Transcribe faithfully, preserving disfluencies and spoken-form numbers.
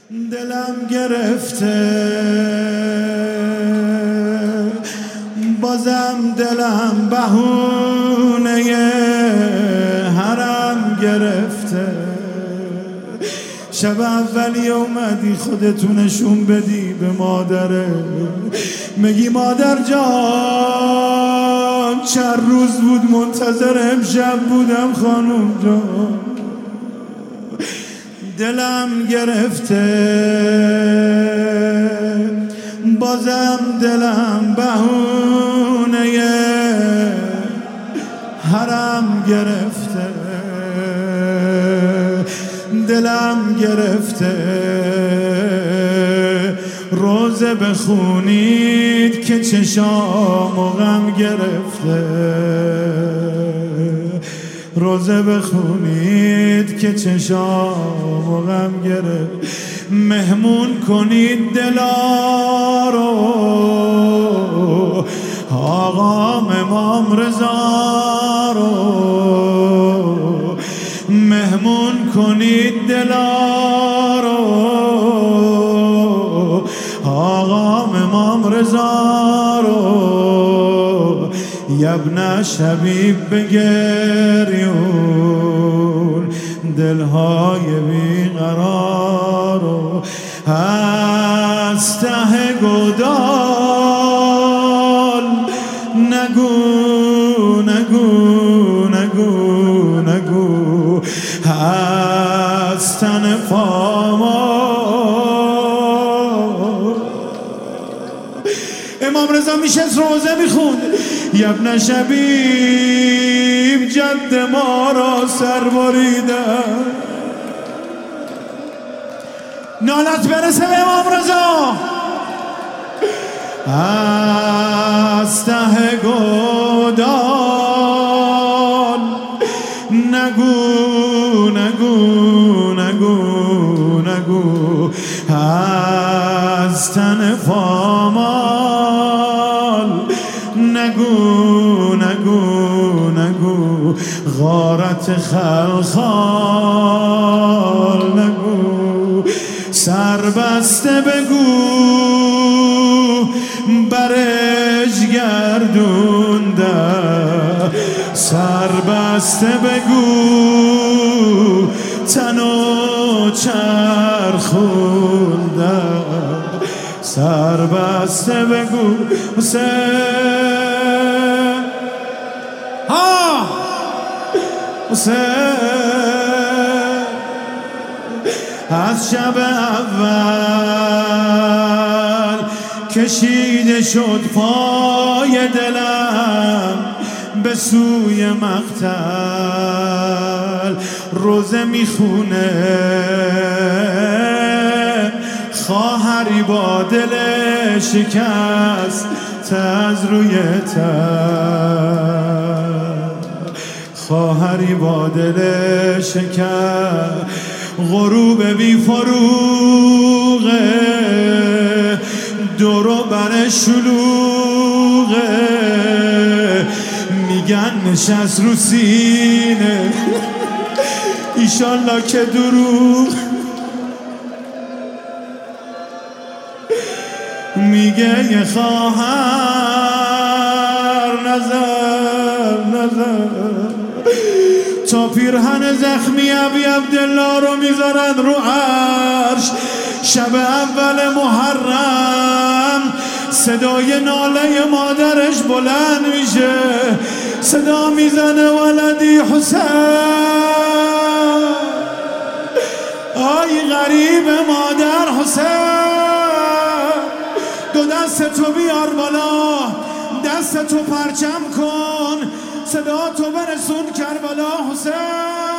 دلم گرفته بازم دلم بهونه حرم گرفته. شب اولی اومدی خودتونشون بدی به مادره، میگی مادر جان چند روز بود منتظر امشب بودم خانوم جان. دلم گرفته بازم دلم بهونه حرم گرفته. دلم گرفته روزه بخونید که چشام و غم گرفته. روزه بخونید که چشام و غم گرفته. مهمون کنید دلا رو آقا امام رضا رو. مهمون کنید دلا رو آقا امام رضا رو. یبن شبیب بگریون دلهای بیقرار رو. از ته گودال نگو نگو نگو نگو از تن پامال. امام رضا میشست روزه میخوند یبن شبیب جد ما را سر بریدن. نالت برسه به امام رضا. از ته گودال نگو نگو نگو نگو از تن پامال نگو نگو نگو غارت خلخال نگو. سربسته بگو برش گردونده. سربسته بگو تنو چرخونده. سربسته بگو حسین ها حسین. از شب اول کشیده شد پای دلم به سوی مقتل. روزه میخونه خواهری با دل شکست از روی تن. خواهری با دل شکست غروب بی فروغه دورو بر شلوغه. میگن نشست رو سینه ایشالله که دروغ. میگه یه خواهر نظر نظر تا پیرهن زخمی ابی عبدالله رو میذارن رو عرش. شب اول محرم صدای ناله مادرش بلند میشه. صدا میزنه ولدی حسین. آی غریب مادر حسین، دو دست تو بیار بالا، دست تو پرچم کن، صدا تو برسون کربلا حسین.